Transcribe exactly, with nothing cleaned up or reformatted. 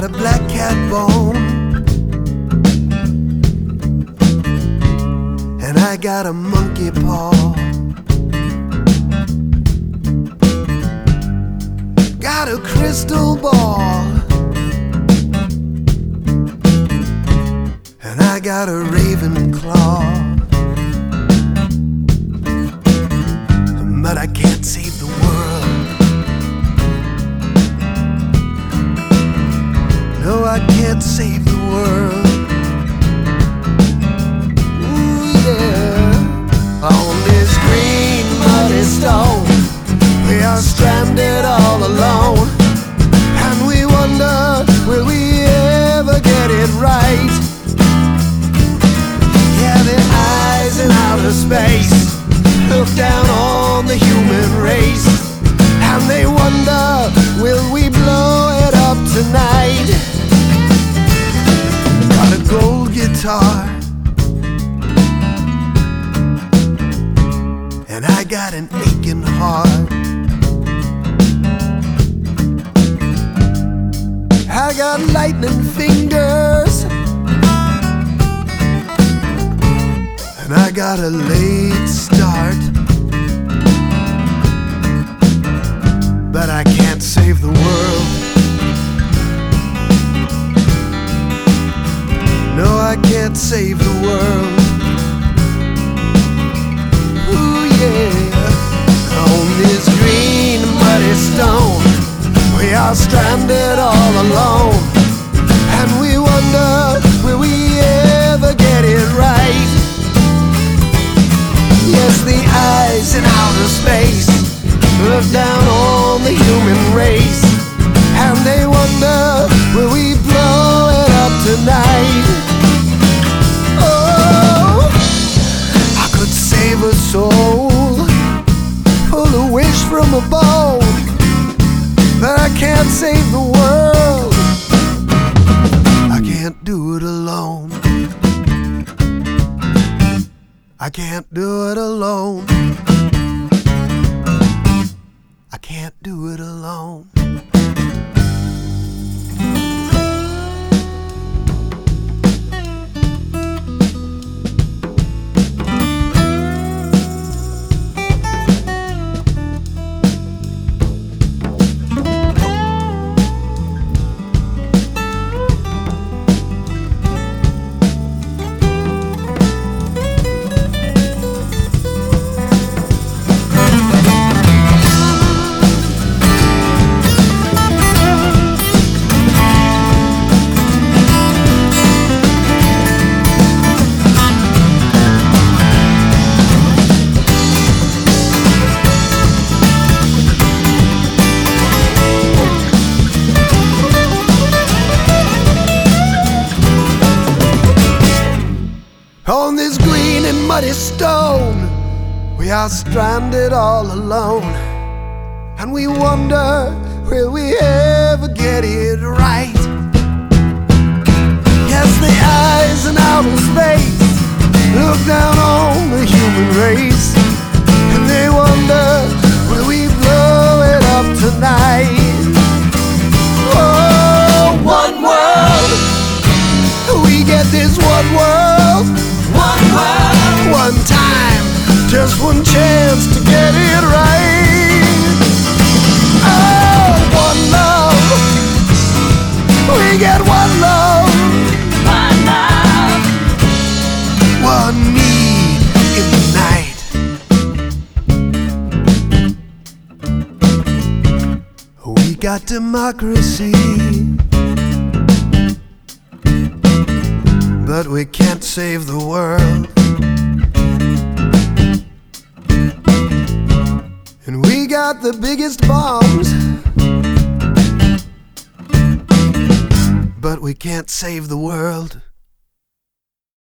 got a black cat bone, and I got a monkey paw. Got a crystal ball, and I got a raven claw. But I can't save the world. No, I can't save the world. Ooh, yeah. On this green muddy stone, we are stranded all alone, and we wonder, will we ever get it right? Yeah, the eyes in outer space look down on the human race, and they wonder, will we blow it up tonight? Got a gold guitar, and I got an aching heart. I got lightning fingers, and I got a late start. But I can't save the world. No, I can't save the world. Ooh, yeah. On this green muddy stone, we are stranded all alone, and we wonder, will we ever get it right? Yes, the eyes in outer space look down on the human race, and they wonder, will we blow it up tonight? Oh, I could save a soul, pull a wish from a bowl, but I can't save the world. I can't do it alone. I can't do it alone. I can't do it alone. On this green and muddy stone, we are stranded all alone, and we wonder, will we ever get it right? Yes, the eyes in outer space look down on the human race, and they wonder, will we blow it up tonight? Oh, one world, we get this one world. One world, one time, just one chance to get it right. Oh, one love, we get one love, one love, one need in the night. We got democracy, but we can't save the world. And we got the biggest bombs, but we can't save the world.